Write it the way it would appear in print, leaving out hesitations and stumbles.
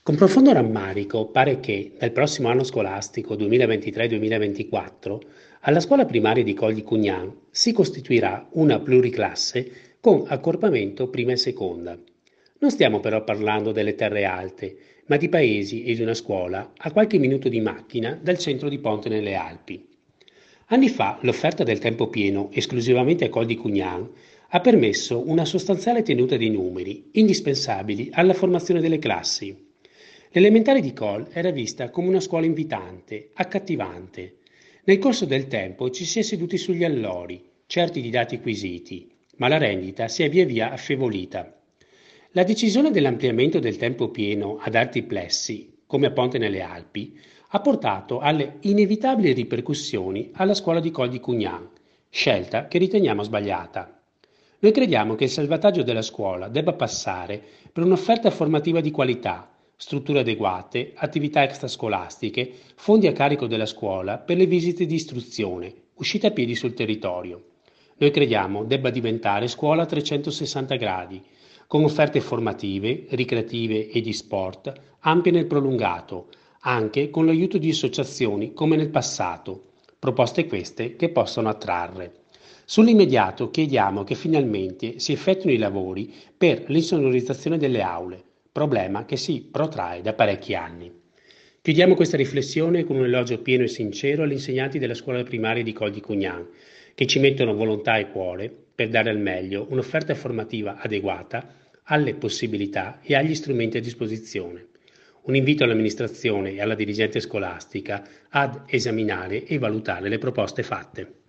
Con profondo rammarico pare che, dal prossimo anno scolastico 2023-2024, alla scuola primaria di Col di Cugnan si costituirà una pluriclasse con accorpamento prima e seconda. Non stiamo però parlando delle terre alte, ma di paesi e di una scuola a qualche minuto di macchina dal centro di Ponte nelle Alpi. Anni fa l'offerta del tempo pieno esclusivamente a Col di Cugnan ha permesso una sostanziale tenuta dei numeri, indispensabili alla formazione delle classi. L'elementare di Col era vista come una scuola invitante, accattivante. Nel corso del tempo ci si è seduti sugli allori, certi di dati acquisiti, ma la rendita si è via via affievolita. La decisione dell'ampliamento del tempo pieno ad alti plessi, come a Ponte nelle Alpi, ha portato alle inevitabili ripercussioni alla scuola di Col di Cugnan, scelta che riteniamo sbagliata. Noi crediamo che il salvataggio della scuola debba passare per un'offerta formativa di qualità, strutture adeguate, attività extrascolastiche, fondi a carico della scuola per le visite di istruzione, uscite a piedi sul territorio. Noi crediamo debba diventare scuola a 360 gradi, con offerte formative, ricreative e di sport ampie nel prolungato, anche con l'aiuto di associazioni come nel passato, proposte queste che possono attrarre. Sull'immediato chiediamo che finalmente si effettuino i lavori per l'insonorizzazione delle aule, problema che si protrae da parecchi anni. Chiudiamo questa riflessione con un elogio pieno e sincero agli insegnanti della scuola primaria di Col di Cugnan, che ci mettono volontà e cuore per dare al meglio un'offerta formativa adeguata alle possibilità e agli strumenti a disposizione. Un invito all'amministrazione e alla dirigente scolastica ad esaminare e valutare le proposte fatte.